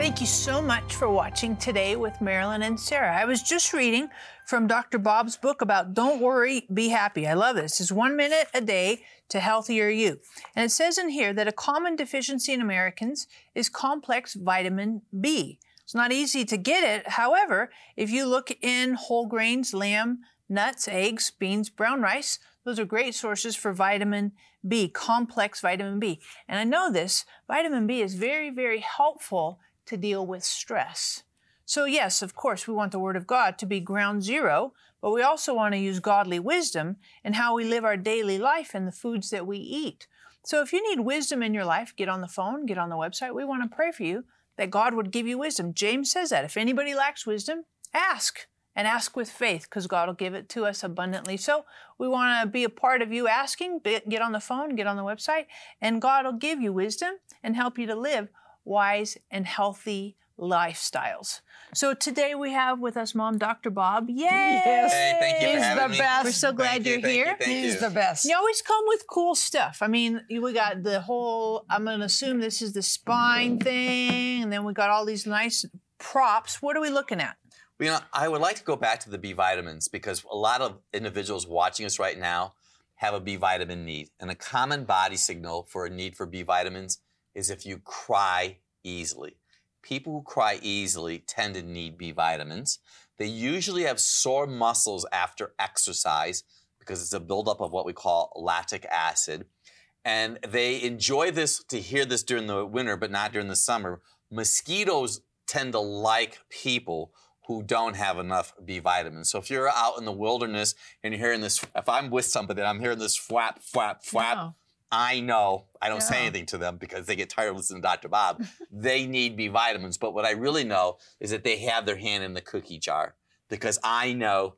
Thank you so much for watching Today with Marilyn and Sarah. I was just reading from Dr. Bob's book about Don't Worry, Be Happy. I love this. It's 1 minute a day to healthier you. And it says in here that a common deficiency in Americans is complex vitamin B. It's not easy to get it. However, if you look in whole grains, lamb, nuts, eggs, beans, brown rice, those are great sources for vitamin B, complex vitamin B. And I know this, vitamin B is very, very helpful to deal with stress. So yes, of course, we want the Word of God to be ground zero, but we also want to use godly wisdom in how we live our daily life and the foods that we eat. So if you need wisdom in your life, get on the phone, get on the website. We want to pray for you that God would give you wisdom. James says that. If anybody lacks wisdom, ask. And ask with faith, because God will give it to us abundantly. So we want to be a part of you asking. Get on the phone, get on the website, and God will give you wisdom and help you to live wise and healthy lifestyles. So today we have with us Mom, Dr. Bob. Yay! Yes. Hey, thank you for having me. We're so glad you're here. He's the best. You always come with cool stuff. I mean, we got the whole, I'm going to assume this is the spine thing, and then we got all these nice props. What are we looking at? You know, I would like to go back to the B vitamins because a lot of individuals watching us right now have a B vitamin need. And a common body signal for a need for B vitamins is if you cry easily. People who cry easily tend to need B vitamins. They usually have sore muscles after exercise because it's a buildup of what we call lactic acid. And they enjoy this, to hear this during the winter, but not during the summer. Mosquitoes tend to like people who don't have enough B vitamins. So if you're out in the wilderness and you're hearing this, if I'm with somebody and I'm hearing this flap, flap, flap, No. I know, I don't say anything to them because they get tired of listening to Dr. Bob. They need B vitamins. But what I really know is that they have their hand in the cookie jar because I know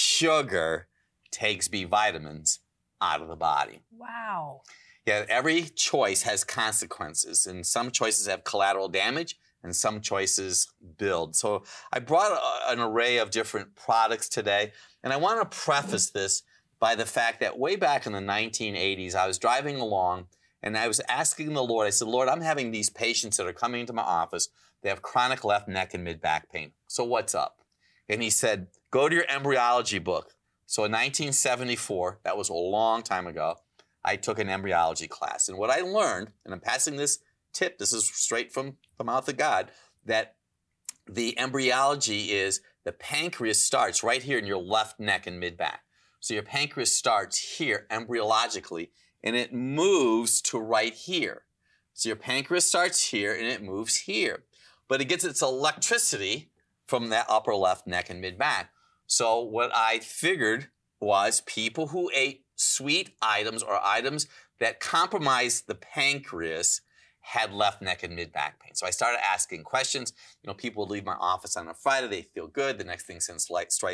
sugar takes B vitamins out of the body. Wow. Yeah, every choice has consequences, and some choices have collateral damage, and some choices build. So I brought an array of different products today, and I want to preface this by the fact that way back in the 1980s, I was driving along, and I was asking the Lord, I said, Lord, I'm having these patients that are coming into my office. They have chronic left neck and mid-back pain. So what's up? And he said, go to your embryology book. So in 1974, that was a long time ago, I took an embryology class. And what I learned, and I'm passing this tip, this is straight from the mouth of God, that the embryology is the pancreas starts right here in your left neck and mid-back. So your pancreas starts here embryologically, and it moves to right here. So your pancreas starts here, and it moves here. But it gets its electricity from that upper left neck and mid-back. So what I figured was people who ate sweet items or items that compromise the pancreas had left neck and mid-back pain. So I started asking questions. You know, people would leave my office on a Friday. They feel good. The next thing since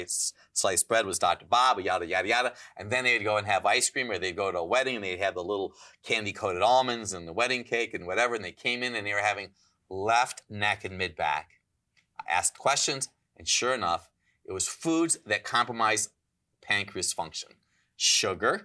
sliced bread was Dr. Bob, yada, yada, yada. And then they'd go and have ice cream, or they'd go to a wedding, and they'd have the little candy-coated almonds and the wedding cake and whatever, and they came in, and they were having left neck and mid-back. I asked questions, and sure enough, it was foods that compromise pancreas function. Sugar,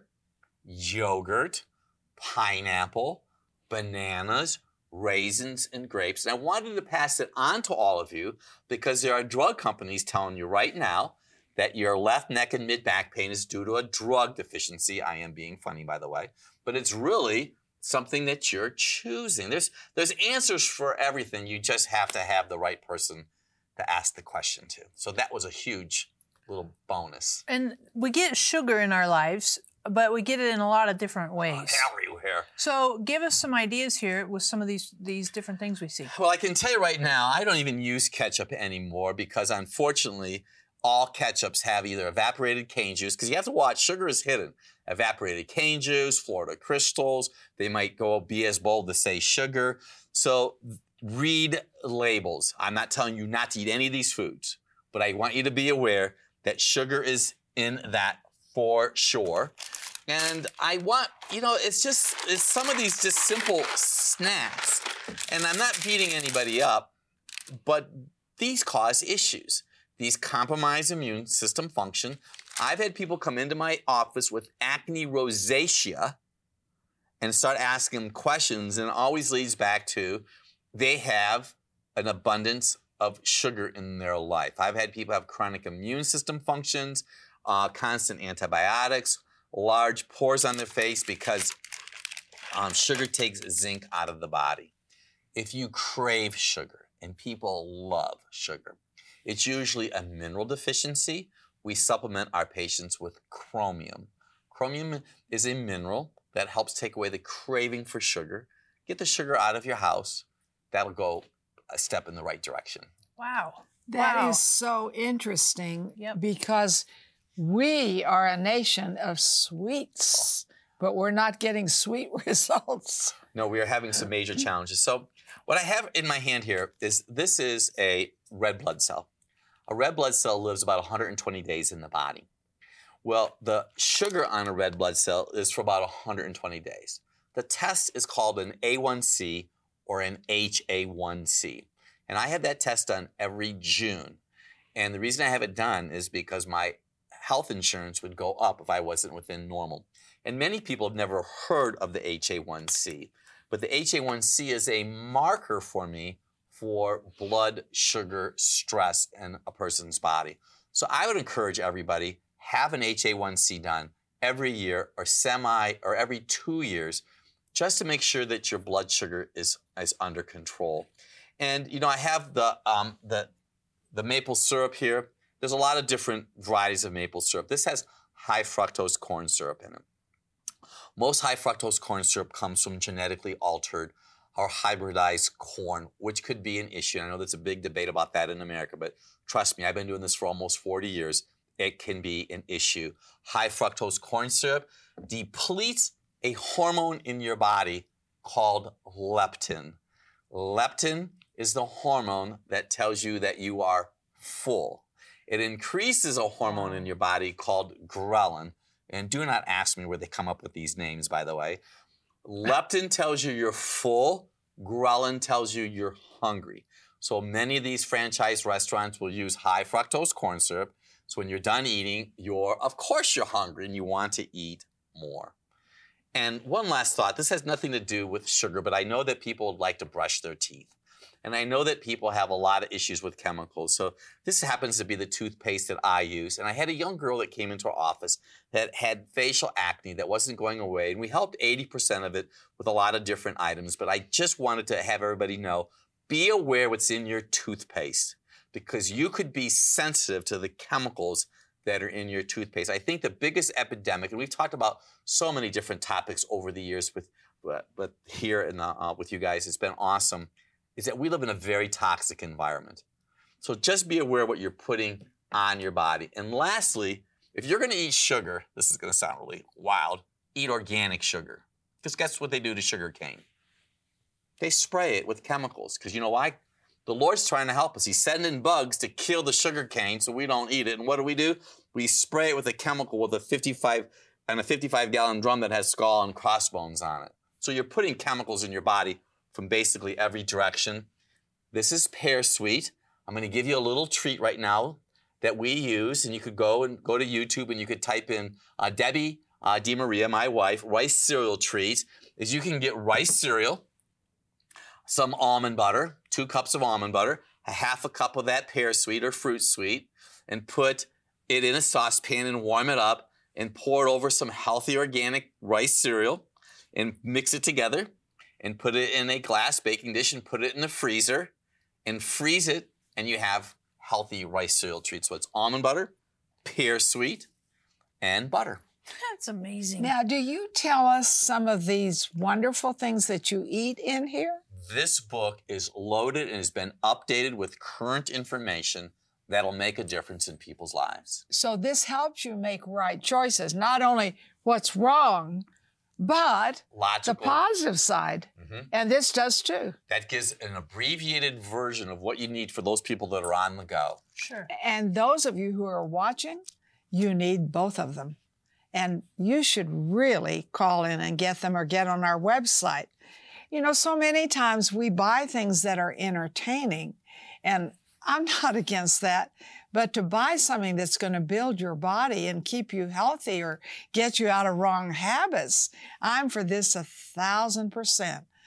yogurt, pineapple, bananas, raisins, and grapes. And I wanted to pass it on to all of you because there are drug companies telling you right now that your left neck and mid-back pain is due to a drug deficiency. I am being funny, by the way. But it's really something that you're choosing. There's answers for everything. You just have to have the right person to ask the question to. So that was a huge little bonus. And we get sugar in our lives, but we get it in a lot of different ways. Everywhere. So give us some ideas here with some of these different things we see. Well, I can tell you right now, I don't even use ketchup anymore because unfortunately, all ketchups have either evaporated cane juice, because you have to watch, sugar is hidden. Evaporated cane juice, Florida crystals, they might be as bold to say sugar. So read labels. I'm not telling you not to eat any of these foods, but I want you to be aware that sugar is in that for sure. And I want, it's some of these just simple snacks. And I'm not beating anybody up, but these cause issues. These compromise immune system function. I've had people come into my office with acne rosacea and start asking them questions, and it always leads back to they have an abundance of sugar in their life. I've had people have chronic immune system functions, constant antibiotics, large pores on their face because sugar takes zinc out of the body. If you crave sugar, and people love sugar, it's usually a mineral deficiency. We supplement our patients with chromium. Chromium is a mineral that helps take away the craving for sugar. Get the sugar out of your house. That'll go a step in the right direction. Wow. That is so interesting Yep. because we are a nation of sweets, but we're not getting sweet results. No, we are having some major challenges. So what I have in my hand here is this is a red blood cell. A red blood cell lives about 120 days in the body. Well, the sugar on a red blood cell is for about 120 days. The test is called an A1C or an HA1C. And I have that test done every June. And the reason I have it done is because my health insurance would go up if I wasn't within normal. And many people have never heard of the HA1C. But the HA1C is a marker for me for blood sugar stress in a person's body. So I would encourage everybody, have an HA1C done every year or every 2 years, just to make sure that your blood sugar is under control. And you know, I have the maple syrup here. There's a lot of different varieties of maple syrup. This has high fructose corn syrup in it. Most high fructose corn syrup comes from genetically altered or hybridized corn, which could be an issue. I know there's a big debate about that in America, but trust me, I've been doing this for almost 40 years. It can be an issue. High fructose corn syrup depletes a hormone in your body called leptin. Leptin is the hormone that tells you that you are full. It increases a hormone in your body called ghrelin. And do not ask me where they come up with these names, by the way. Leptin tells you you're full. Ghrelin tells you you're hungry. So many of these franchise restaurants will use high fructose corn syrup. So when you're done eating, of course you're hungry and you want to eat more. And one last thought. This has nothing to do with sugar, but I know that people would like to brush their teeth. And I know that people have a lot of issues with chemicals. So this happens to be the toothpaste that I use. And I had a young girl that came into our office that had facial acne that wasn't going away. And we helped 80% of it with a lot of different items. But I just wanted to have everybody know, be aware what's in your toothpaste because you could be sensitive to the chemicals that are in your toothpaste. I think the biggest epidemic, and we've talked about so many different topics over the years with here and with you guys, it's been awesome, is that we live in a very toxic environment. So just be aware what you're putting on your body. And lastly, if you're going to eat sugar, this is going to sound really wild, eat organic sugar. Because guess what they do to sugar cane? They spray it with chemicals. Because you know why? The Lord's trying to help us. He's sending bugs to kill the sugar cane so we don't eat it. And what do? We spray it with a chemical with a 55-gallon drum that has skull and crossbones on it. So you're putting chemicals in your body from basically every direction. This is Pear Sweet. I'm going to give you a little treat right now that we use, and you could go to YouTube and you could type in Debbie DeMaria, my wife, rice cereal treat. Is you can get rice cereal, some almond butter, 2 cups of almond butter, a half a cup of that Pear Sweet or Fruit Sweet, and put it in a saucepan and warm it up and pour it over some healthy organic rice cereal and mix it together. And put it in a glass baking dish and put it in the freezer and freeze it, and you have healthy rice cereal treats. So it's almond butter, Pear Sweet, and butter. That's amazing. Now, do you tell us some of these wonderful things that you eat in here? This book is loaded and has been updated with current information that'll make a difference in people's lives. So this helps you make right choices, not only what's wrong, but Logical. the positive side. Mm-hmm. And this does too. That gives an abbreviated version of what you need for those people that are on the go. Sure. And those of you who are watching, you need both of them. And you should really call in and get them or get on our website. You know, so many times we buy things that are entertaining, and I'm not against that, but to buy something that's going to build your body and keep you healthy or get you out of wrong habits, I'm for this 1,000%.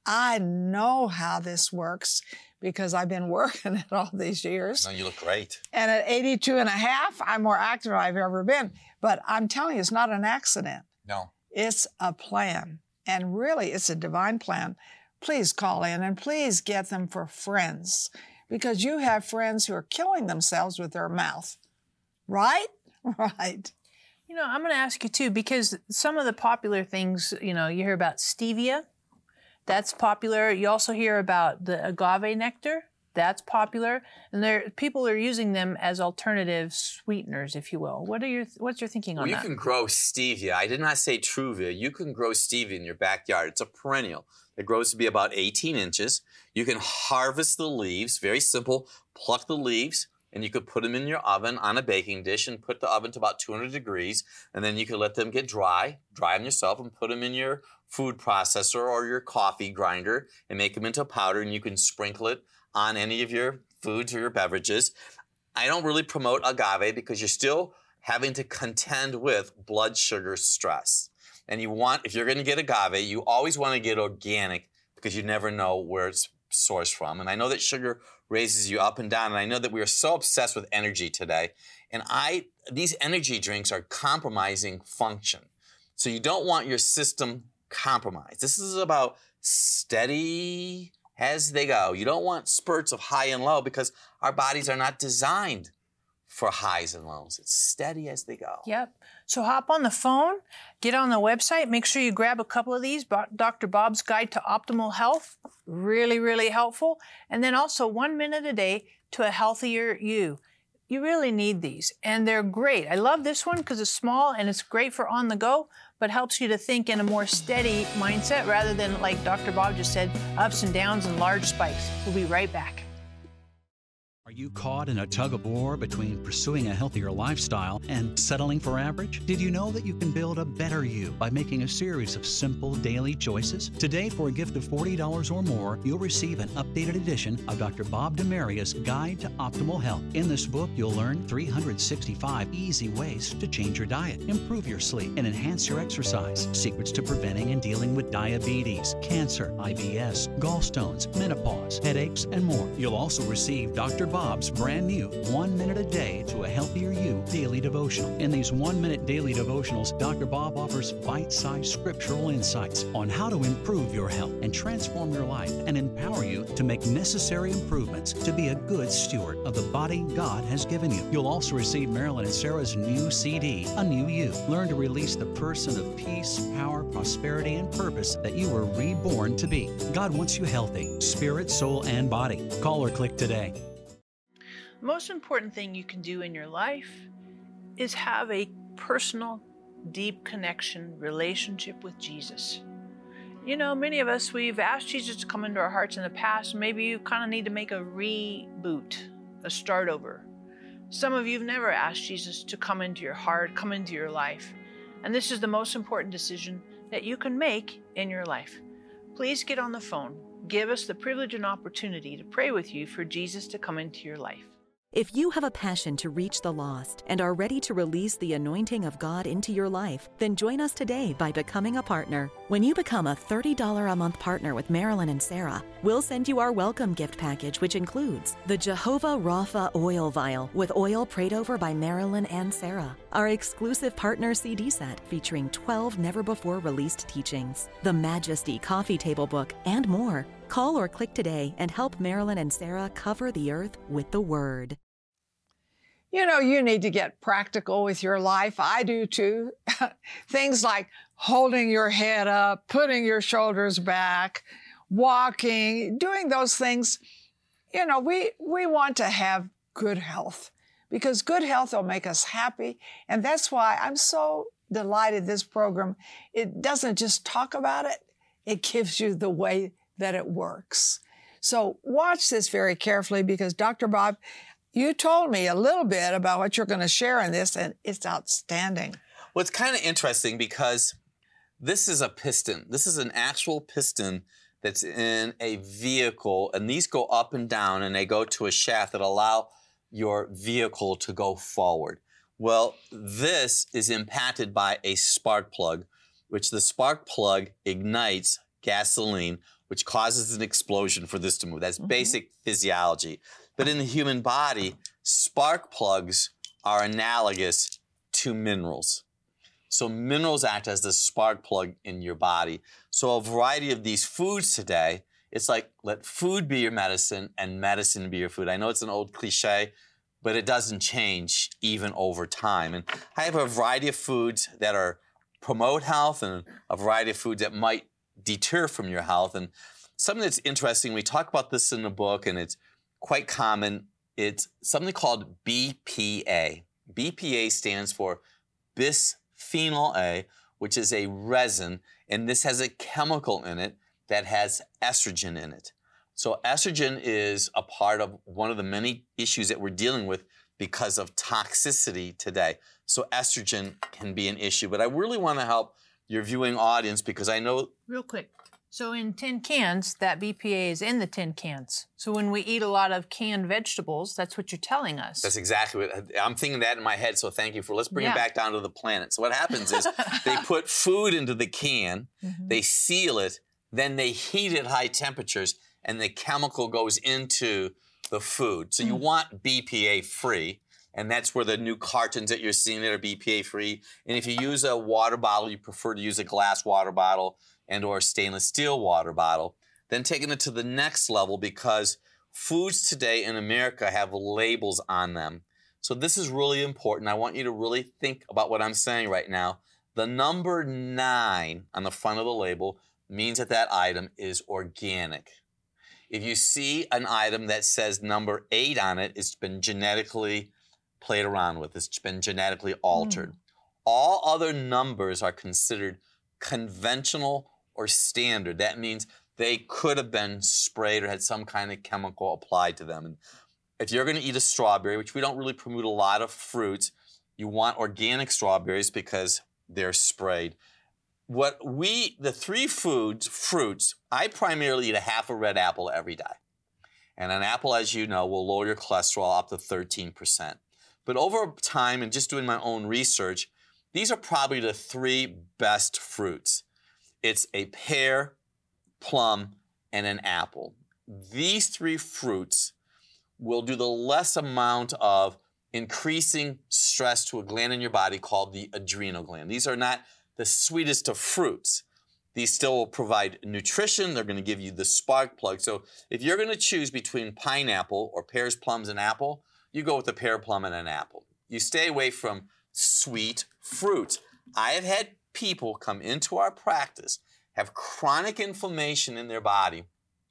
I know how this works because I've been working it all these years. No, you look great. And at 82 and a half, I'm more active than I've ever been. But I'm telling you, it's not an accident. No. It's a plan. And really, it's a divine plan. Please call in and please get them for friends, because you have friends who are killing themselves with their mouth. Right? Right. You know, I'm going to ask you too, because some of the popular things, you know, you hear about stevia. That's popular. You also hear about the agave nectar. That's popular. And people are using them as alternative sweeteners, if you will. What's your thinking on that? You can grow stevia. I did not say Truvia. You can grow stevia in your backyard. It's a perennial. It grows to be about 18 inches. You can harvest the leaves. Very simple. Pluck the leaves, and you could put them in your oven on a baking dish and put the oven to about 200 degrees. And then you could let them get dry them yourself, and put them in your food processor or your coffee grinder and make them into powder, and you can sprinkle it on any of your foods or your beverages. I don't really promote agave because you're still having to contend with blood sugar stress. And if you're going to get agave, you always want to get organic because you never know where it's sourced from. And I know that sugar raises you up and down, and I know that we are so obsessed with energy today. And these energy drinks are compromising function. So you don't want your system compromised. This is about steady as they go. You don't want spurts of high and low because our bodies are not designed for highs and lows. It's steady as they go. Yep. So hop on the phone, get on the website, make sure you grab a couple of these. Dr. Bob's Guide to Optimal Health, really, really helpful. And then also 1 minute a day to a healthier you. You really need these, and they're great. I love this one because it's small and it's great for on the go, but helps you to think in a more steady mindset rather than, like Dr. Bob just said, ups and downs and large spikes. We'll be right back. Are you caught in a tug-of-war between pursuing a healthier lifestyle and settling for average? Did you know that you can build a better you by making a series of simple daily choices? Today, for a gift of $40 or more, you'll receive an updated edition of Dr. Bob DeMaria's Guide to Optimal Health. In this book, you'll learn 365 easy ways to change your diet, improve your sleep, and enhance your exercise. Secrets to preventing and dealing with diabetes, cancer, IBS, gallstones, menopause, headaches, and more. You'll also receive Dr. Bob's brand new 1 minute a day to a healthier you daily devotional. In these 1 minute daily devotionals, Dr. Bob offers bite-sized scriptural insights on how to improve your health and transform your life and empower you to make necessary improvements to be a good steward of the body God has given you. You'll also receive Marilyn and Sarah's new CD, A New You. Learn to release the person of peace, power, prosperity, and purpose that you were reborn to be. God wants you healthy, spirit, soul, and body. Call or click today. The most important thing you can do in your life is have a personal, deep connection, relationship with Jesus. You know, many of us, we've asked Jesus to come into our hearts in the past. Maybe you kind of need to make a reboot, a start over. Some of you have never asked Jesus to come into your heart, come into your life. And this is the most important decision that you can make in your life. Please get on the phone. Give us the privilege and opportunity to pray with you for Jesus to come into your life. If you have a passion to reach the lost and are ready to release the anointing of God into your life, then join us today by becoming a partner. When you become a $30 a month partner with Marilyn and Sarah, we'll send you our welcome gift package, which includes the Jehovah Rapha oil vial with oil prayed over by Marilyn and Sarah, our exclusive partner CD set featuring 12 never-before-released teachings, the Majesty coffee table book, and more. Call or click today and help Marilyn and Sarah cover the earth with the Word. You know, you need to get practical with your life. I do too. Things like holding your head up, putting your shoulders back, walking, doing those things. You know, we want to have good health because good health will make us happy. And that's why I'm so delighted this program, it doesn't just talk about it, it gives you the way that it works. So watch this very carefully because Dr. Bob, you told me a little bit about what you're going to share in this, and it's outstanding. Well, it's kind of interesting because this is a piston. This is an actual piston that's in a vehicle, and these go up and down, and they go to a shaft that allow your vehicle to go forward. Well, this is impacted by a spark plug, which the spark plug ignites gasoline which causes an explosion for this to move. That's basic physiology. But in the human body, spark plugs are analogous to minerals. So minerals act as the spark plug in your body. So a variety of these foods today, it's like let food be your medicine and medicine be your food. I know it's an old cliche, but it doesn't change even over time. And I have a variety of foods that promote health and a variety of foods that might deter from your health. And something that's interesting, we talk about this in the book and it's quite common. It's something called BPA. BPA stands for bisphenol A, which is a resin, and this has a chemical in it that has estrogen in it. So estrogen is a part of one of the many issues that we're dealing with because of toxicity today. So estrogen can be an issue, but I really want to help your viewing audience because I know... Real quick. So in tin cans, that BPA is in the tin cans. So when we eat a lot of canned vegetables, that's what you're telling us. That's exactly what I'm thinking that in my head. So thank you let's bring it back down to the planet. So what happens is they put food into the can, they seal it, then they heat it at high temperatures, and the chemical goes into the food. So you want BPA free, and that's where the new cartons that you're seeing that are BPA free. And if you use a water bottle, you prefer to use a glass water bottle and or a stainless steel water bottle. Then taking it to the next level because foods today in America have labels on them. So this is really important. I want you to really think about what I'm saying right now. The number 9 on the front of the label means that that item is organic. If you see an item that says number 8 on it, it's been genetically played around with. It's been genetically altered. All other numbers are considered conventional or standard. That means they could have been sprayed or had some kind of chemical applied to them. And if you're going to eat a strawberry, which we don't really promote a lot of fruits, you want organic strawberries because they're sprayed. The 3 fruits, I primarily eat a half a red apple every day. And an apple, as you know, will lower your cholesterol up to 13%. But over time, and just doing my own research, these are probably the 3 best fruits. It's a pear, plum, and an apple. These 3 fruits will do the less amount of increasing stress to a gland in your body called the adrenal gland. These are not the sweetest of fruits. These still will provide nutrition. They're going to give you the spark plug. So if you're going to choose between pineapple or pears, plums, and apple, you go with a pear, plum, and an apple. You stay away from sweet fruits. I have had people come into our practice, have chronic inflammation in their body,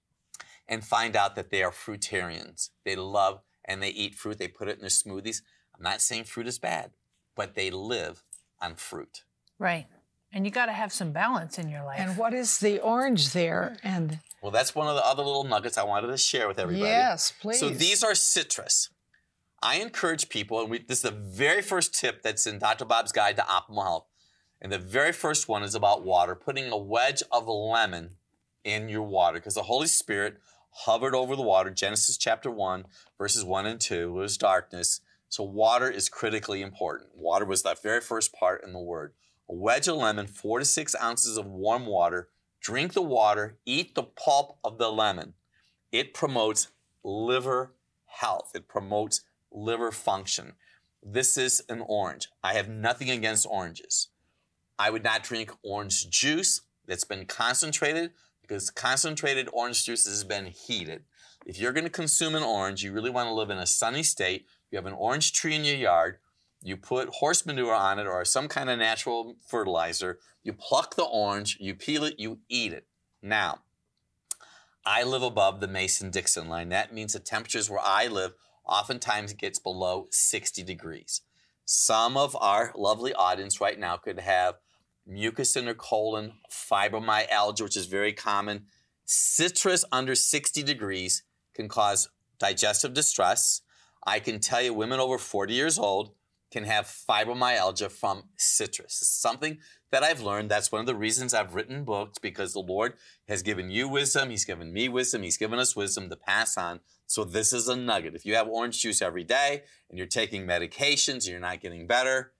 and find out that they are fruitarians. They love and they eat fruit. They put it in their smoothies. I'm not saying fruit is bad, but they live on fruit. Right. And you got to have some balance in your life. And what is the orange there? And well, that's one of the other little nuggets I wanted to share with everybody. Yes, please. So these are citrus. I encourage people, and this is the very first tip that's in Dr. Bob's Guide to Optimal Health. And the very first one is about water, putting a wedge of lemon in your water because the Holy Spirit hovered over the water. Genesis chapter 1, verses 1 and 2 was darkness. So water is critically important. Water was that very first part in the word. A wedge of lemon, 4 to 6 ounces of warm water. Drink the water, eat the pulp of the lemon. It promotes liver health. It promotes liver function. This is an orange. I have nothing against oranges. I would not drink orange juice that's been concentrated because concentrated orange juice has been heated. If you're going to consume an orange, you really want to live in a sunny state. You have an orange tree in your yard. You put horse manure on it or some kind of natural fertilizer. You pluck the orange, you peel it, you eat it. Now, I live above the Mason-Dixon line. That means the temperatures where I live oftentimes gets below 60 degrees. Some of our lovely audience right now could have mucus in their colon, fibromyalgia, which is very common. Citrus under 60 degrees can cause digestive distress. I can tell you women over 40 years old can have fibromyalgia from citrus. It's something that I've learned. That's one of the reasons I've written books, because the Lord has given you wisdom. He's given me wisdom. He's given us wisdom to pass on. So this is a nugget. If you have orange juice every day and you're taking medications and you're not getting better,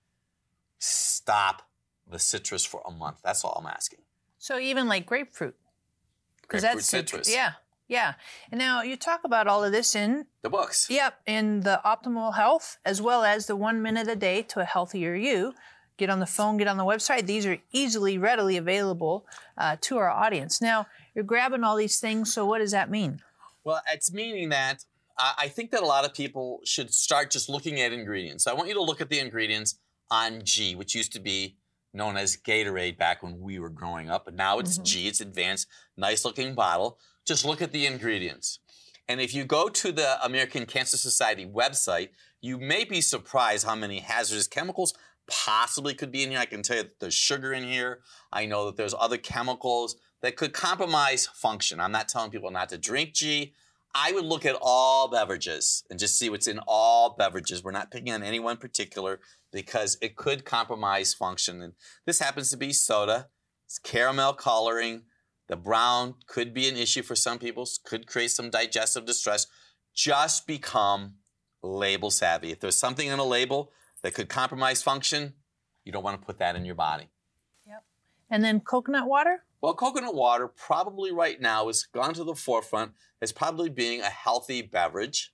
stop the citrus for a month. That's all I'm asking. So even like grapefruit. Grapefruit citrus. Yeah, yeah. And now you talk about all of this in The books. Yep, in the Optimal Health, as well as the 1 minute a day to a healthier you. Get on the phone, get on the website. These are readily available to our audience. Now, you're grabbing all these things, so what does that mean? Well, it's meaning that I think that a lot of people should start just looking at ingredients. I want you to look at the ingredients on G, which used to be known as Gatorade back when we were growing up, but now it's G, it's advanced, nice looking bottle. Just look at the ingredients. And if you go to the American Cancer Society website, you may be surprised how many hazardous chemicals possibly could be in here. I can tell you that there's sugar in here. I know that there's other chemicals that could compromise function. I'm not telling people not to drink G. I would look at all beverages and just see what's in all beverages. We're not picking on any one particular because it could compromise function. And this happens to be soda. It's caramel coloring. The brown could be an issue for some people, could create some digestive distress. Just become label savvy. If there's something in a label that could compromise function, you don't want to put that in your body. Yep. And then coconut water? Well, coconut water probably right now has gone to the forefront as probably being a healthy beverage.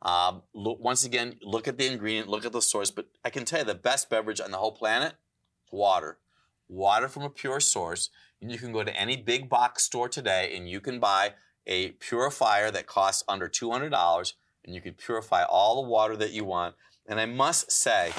Once again, look at the ingredient, look at the source, but I can tell you the best beverage on the whole planet is water. Water from a pure source. And you can go to any big box store today and you can buy a purifier that costs under $200 and you can purify all the water that you want. And I must say,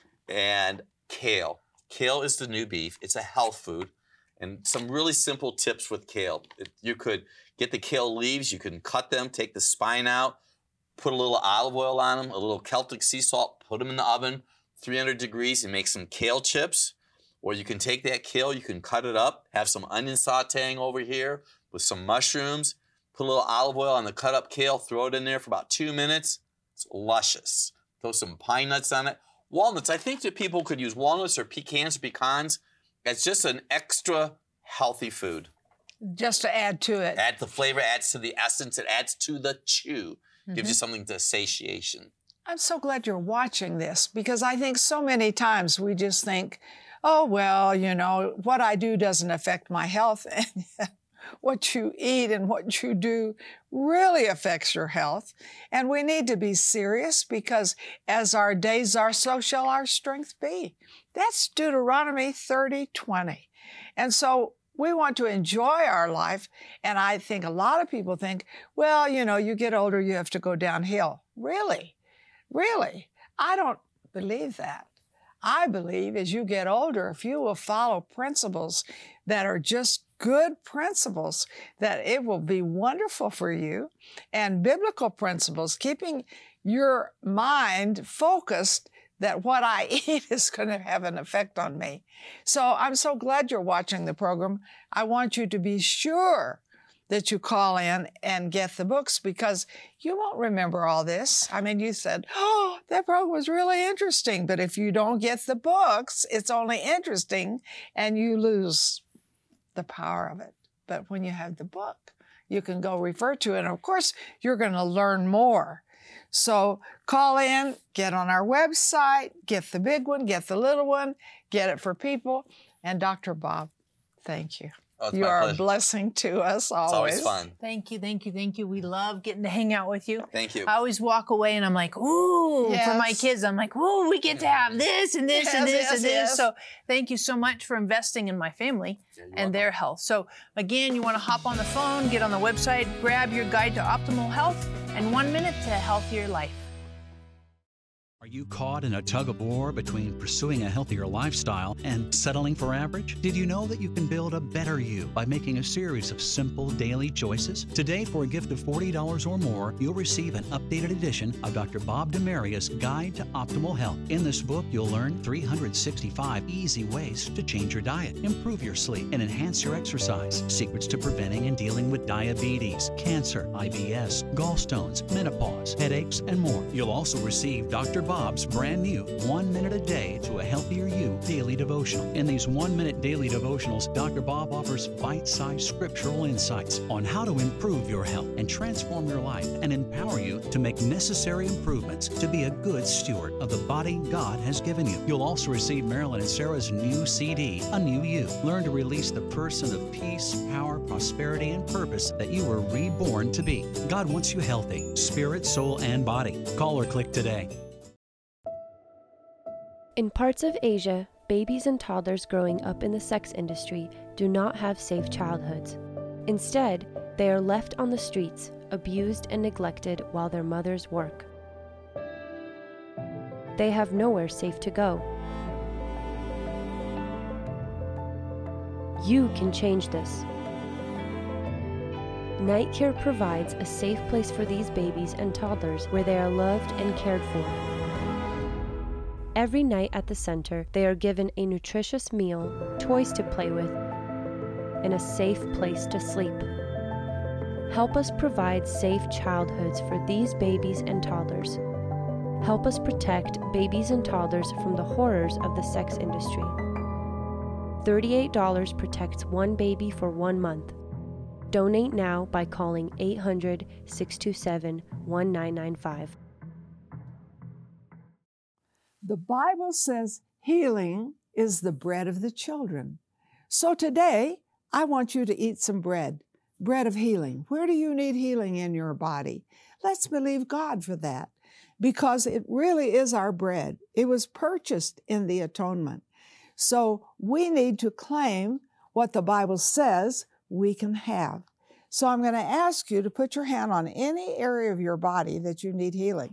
and kale. Kale is the new beef. It's a health food. And some really simple tips with kale. You could get the kale leaves, you can cut them, take the spine out, put a little olive oil on them, a little Celtic sea salt, put them in the oven, 300 degrees, and make some kale chips. Or you can take that kale, you can cut it up, have some onion sauteing over here with some mushrooms, put a little olive oil on the cut up kale, throw it in there for about 2 minutes. It's luscious. Throw some pine nuts on it. Walnuts, I think that people could use walnuts or pecans or pecans. It's just an extra healthy food. Just to add to it. Add the flavor, adds to the essence, it adds to the chew. Gives you something to satiation. I'm so glad you're watching this because I think so many times we just think, oh, well, you know, what I do doesn't affect my health. And what you eat and what you do really affects your health. And we need to be serious because as our days are, so shall our strength be. That's Deuteronomy 30:20. And so we want to enjoy our life. And I think a lot of people think, well, you know, you get older, you have to go downhill. Really? Really? I don't believe that. I believe as you get older, if you will follow principles that are just good principles, that it will be wonderful for you. And biblical principles, keeping your mind focused that what I eat is going to have an effect on me. So I'm so glad you're watching the program. I want you to be sure that you call in and get the books because you won't remember all this. I mean, you said, oh, that program was really interesting. But if you don't get the books, it's only interesting and you lose the power of it. But when you have the book, you can go refer to it. And of course, you're going to learn more. So call in, get on our website, get the big one, get the little one, get it for people. And Dr. Bob, thank you. Oh, you are a blessing to us always. It's always fun. Thank you, thank you, thank you. We love getting to hang out with you. Thank you. I always walk away and I'm like, ooh, Yes. for my kids, I'm like, ooh, we get to have this and this and this and this. Yes. So thank you so much for investing in my family and their health. So again, you want to hop on the phone, get on the website, grab your guide to optimal health and 1 minute to a healthier life. Are you caught in a tug of war between pursuing a healthier lifestyle and settling for average? Did you know that you can build a better you by making a series of simple daily choices? Today, for a gift of $40 or more, you'll receive an updated edition of Dr. Bob DeMaria's Guide to Optimal Health. In this book, you'll learn 365 easy ways to change your diet, improve your sleep, and enhance your exercise. Secrets to preventing and dealing with diabetes, cancer, IBS, gallstones, menopause, headaches, and more. You'll also receive Dr. Bob's brand new 1 Minute a Day to a Healthier You daily devotional. In these 1-minute daily devotionals, Dr. Bob offers bite-sized scriptural insights on how to improve your health and transform your life and empower you to make necessary improvements to be a good steward of the body God has given you. You'll also receive Marilyn and Sarah's new CD, A New You. Learn to release the person of peace, power, prosperity, and purpose that you were reborn to be. God wants you healthy, spirit, soul, and body. Call or click today. In parts of Asia, babies and toddlers growing up in the sex industry do not have safe childhoods. Instead, they are left on the streets, abused and neglected while their mothers work. They have nowhere safe to go. You can change this. Night Care provides a safe place for these babies and toddlers where they are loved and cared for. Every night at the center, they are given a nutritious meal, toys to play with, and a safe place to sleep. Help us provide safe childhoods for these babies and toddlers. Help us protect babies and toddlers from the horrors of the sex industry. $38 protects one baby for 1 month. Donate now by calling 800-627-1995. The Bible says healing is the bread of the children. So today, I want you to eat some bread of healing. Where do you need healing in your body? Let's believe God for that, because it really is our bread. It was purchased in the atonement. So we need to claim what the Bible says we can have. So I'm going to ask you to put your hand on any area of your body that you need healing.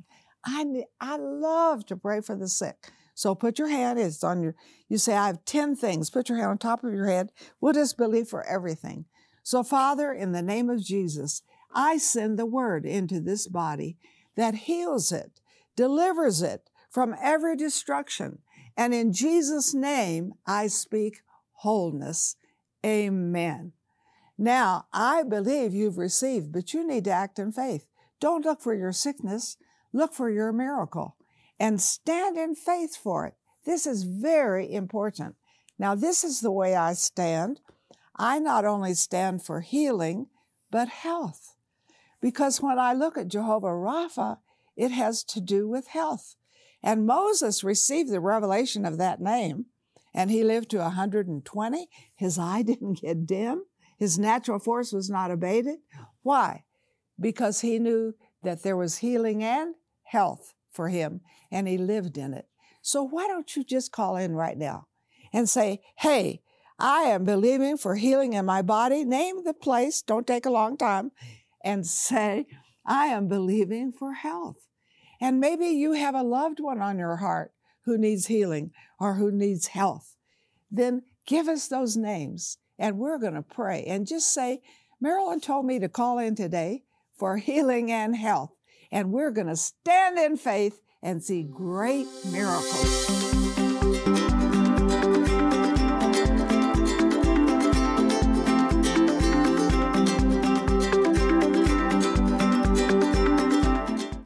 I love to pray for the sick. So put your hand, it's on your, you say, I have 10 things. Put your hand on top of your head. We'll just believe for everything. So Father, in the name of Jesus, I send the word into this body that heals it, delivers it from every destruction. And in Jesus' name, I speak wholeness. Amen. Now, I believe you've received, but you need to act in faith. Don't look for your sickness. Look for your miracle and stand in faith for it. This is very important. Now, this is the way I stand. I not only stand for healing, but health. Because when I look at Jehovah Rapha, it has to do with health. And Moses received the revelation of that name, and he lived to 120. His eye didn't get dim. His natural force was not abated. Why? Because he knew that there was healing and health for him, and he lived in it. So why don't you just call in right now and say, hey, I am believing for healing in my body. Name the place, don't take a long time, and say, I am believing for health. And maybe you have a loved one on your heart who needs healing or who needs health. Then give us those names, and we're going to pray. And just say, Marilyn told me to call in today for healing and health. And we're going to stand in faith and see great miracles.